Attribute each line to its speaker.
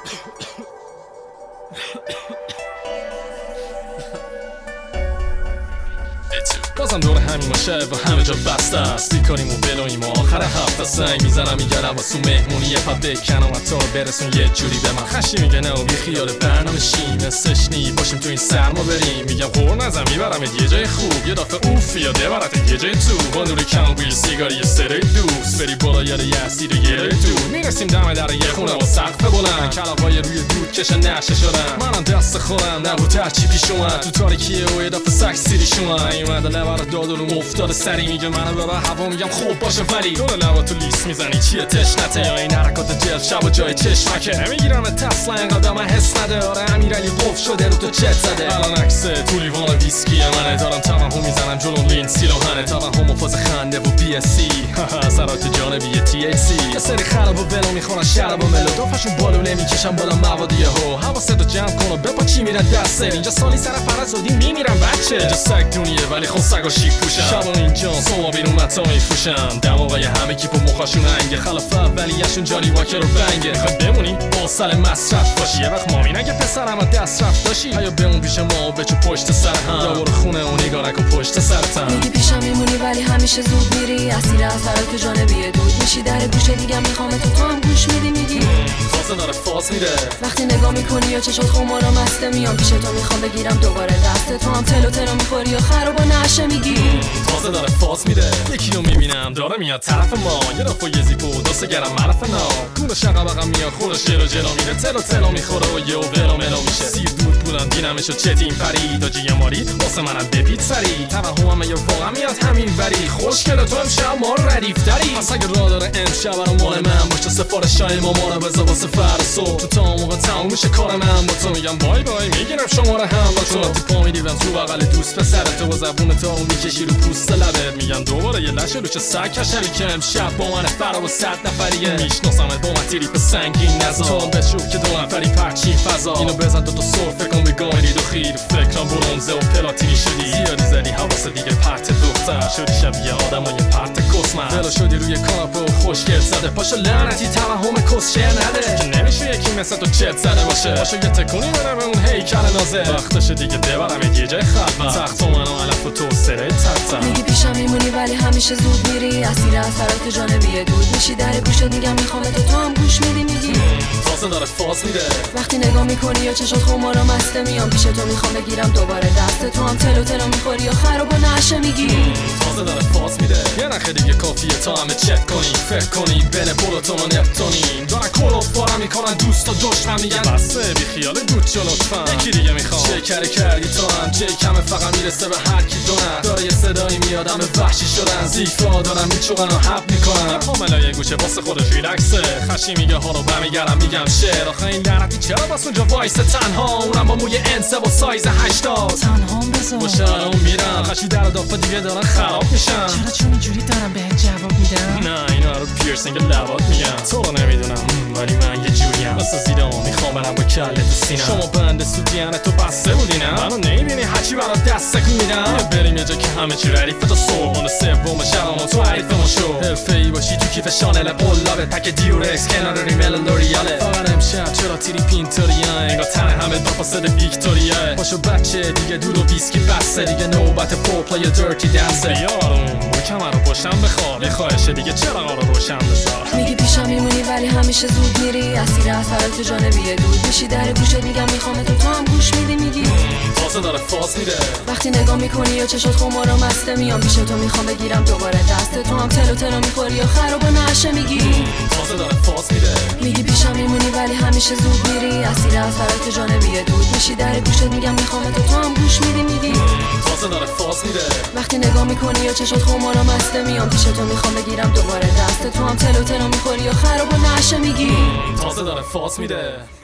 Speaker 1: بازم دور همین باشه و همه جا بسته است بیکاریم و بلویم و آخر هفته سنگ میزنم میگردم واسه مهمونی یه پا بکنم و تا برسون یه جوری به من خشی میگه نه و بی خیال برنامه شیم سشنی باشیم تو این سرما بریم میگم قور نزم میبرم یه جای خوب یه دافعه اوف یاده برات یه جای تو با نور کم بیل سیگاری یه سری دوست بری بالا یاد یزدی رو یه دور میرسیم دم در یه خونه و سقف بلند کلاغای روی دود کشن نشه شدن منم دست خودم نبود هرچی پیش اومد تو تاریکیه و یه دفعه سکس سیری شما ایومده لبر دادونم افتاده سری میگه منو ببر هوا میگم خوب باشه ولی دور لبا تو لیست میزنی چیه تشنته یا این حرکات جلد شب و جای چشمکه میگیرم تسلا اینقدر من حس نده آره امیرعلی قف شده رو تو چت زده الان عکسه تو لیوان ویسکی منه دارم توهم میزنم جلو لین سیلوهنه توهم و فاز خنده و بی اس سی اثرات جانبی تی اچ سی یه سری خراب و ولو میخورن شراب و ملو دوفشون بالو نمیکشن بالا موادی ها حواستو جمع کن و بپا چی میرن دست اینجا سالی سر فرض زودی میمیرن بچه اینجا سگ دونیه ولی خون سگا شیک پوشن شب اینجا سوما بیرون متا میفروشن دماغای همه کیپ و مخاشون هنگه خلاف اولیه‌شون جانی واکر و بنگه میخواد بمونی با سال مصرف باشی یه وقت مامی نگه پسرم دست رفت داشی یا بمون پیش ما و بچو پشت سر هم یا برو خونه و نگاه نکن پشت سرتم
Speaker 2: میگی پیشم میمونی ولی همیشه زود میری اسیر اثرات جانبی دود میشی در گوشه دیگه میخوام تو هم گوش میدی میگی
Speaker 1: تازه داره فاز میره
Speaker 2: وقتی نگاه میکنی یا چشات خمار و مسته میام پیش تو میخوام بگیرم دوباره دست تو هم تلو تلو میخوری یا خراب و نشه میگی
Speaker 1: تازه داره فاز میره یکی رو میبینم داره میاد طرف ما یه رفو یه زیپ و دست گرم معرف نا گونه شقبقم میاد خودش جلو جلو میره تلو تلو میخوره و یه و ولو ملو میشه سیر دود بودم دینمشو چتین پرید و جیه ماری واسه منم بپید سری توهمم یه واقعا میاد همین وری خوشگله تو امشب ما ردیف داری پس اگه راه داره امشب برا مال من باشه سفارش های مامانو بذار واسه فردا صبح تو تا موقع تموم میشه کار من با تو میگم بای بای میگیرم شماره هم با تو وقتی پا میدیدم تو بغل دوست پسرت تو با زبون تا میکشی رو پوست لبت میگم دوباره یه لشه رو چه سگ کشمی که امشب با من فرا و 100 نفریه میشناسمت با من تریپ سنگین نزا تو بشوف که دو نفری پرچی فضا اینو بزن تو سرفه کن بگاهی دو خیر فکرم برونزه و پلاتینی شدی زیادی زدی حواست دیگه پرت دختر شدی شبیه آدمای پرت کسمن دلا شدی روی کاناپه و خوشگل زده پاشو لعنتی توهم کسشر نده که نمیشه یکی مثل تو چت زده باشه پاشو یه تکونی بده به اون هیکل نازه وقتشه دیگه ببرم یه جای خلوت تخت و منو علف و تو سره تختم
Speaker 2: میگی پیشم میمونی ولی همیشه زود میری اسیر اثرات جانبی دود میشی در گوشه دیگه میخوام تو هم گوش میدی میگی
Speaker 1: تازه داره فاز میره
Speaker 2: وقتی نگاه میکنی یا چشات خمار و مسته میام پیش تو میخوام بگیرم دوباره دست تو هم تلو تلو میخوری یا خراب و نشه میگی
Speaker 1: تازه داره فاز میره یه نخه دیگه کافیه تا همه چک کنی فکر کنی بین پلوتون و نپتونین دارن کلوف بارم میکنن دوست و دشمن میگن بسته بی خیال دود چه لطفا یکی دیگه میخوام چه کردی تو هم چه کمه فقط میرسه به هر کی دونن داره یه صدایی میاد همه وحشی شدن زیفا دارن میچوغن و حب میکنن کاملا یه گوشه واسه خودش ریلکسه خشی میگه ها رو برمیگردم میگم شعر آخه این لعنتی چرا باس اونجا وایسه تنها اونم با موی انسه و سایز 80
Speaker 2: تنها بذار
Speaker 1: باشه میرم خشی در دافه دیگه دارن خراب میشن
Speaker 2: چرا چون اینجوری دارم به جواب میدم
Speaker 1: نه اینا رو پیرسینگ لبات میگم تو رو نمیدونم ولی من یه جوریم واسه زیرام میخوام برم با کله تو سینم شما بند سودیانه تو بسته بودی نه منو نمیبینی هرچی برات دست تکون میدم بریم یه جا که همه چی ردیفه تا صبحونه سوم شبمو تو حریفمون شو حرفه‌ای باشی تو کیف شانل قلابه تک دیورکس کنار ریمل لوریاله فقط امشب چرا تیری پینتوریا انگار تن همه با فاسد ویکتوریا باشو بچه دیگه دور و ویسکی بسته دیگه نوبت پورپلای درتی دنسه بیارم کمر رو پشتم بخواب یه خواهشه دیگه چرا رو روشن بذار
Speaker 2: میگی پیشم میمونی ولی همیشه زود میری اسیر اثرات جانبی دود میشی در گوشه دیگه میخوام تو هم گوش میدی میگی
Speaker 1: تازه داره فاز میره
Speaker 2: وقتی نگاه میکنی یا چشات خمار و مسته میام پیش تو میخوام بگیرم دوباره دست تو هم تلو تلو میخوری یا خراب و نشه میگی
Speaker 1: تازه داره فاز میره
Speaker 2: میگی پیشم میمونی ولی همیشه زود میری اسیر اثرات جانبی دود میشی در گوشه میگم میخوام تو هم گوش میدی میگی
Speaker 1: تازه داره فاز میره
Speaker 2: وقتی نگاه میکنی یا چشات خمار و مسته میام پیش تو میخوام بگیرم دوباره دست تو هم تلو تلو میخوری یا خراب و نشه میگی
Speaker 1: تازه داره فاز میره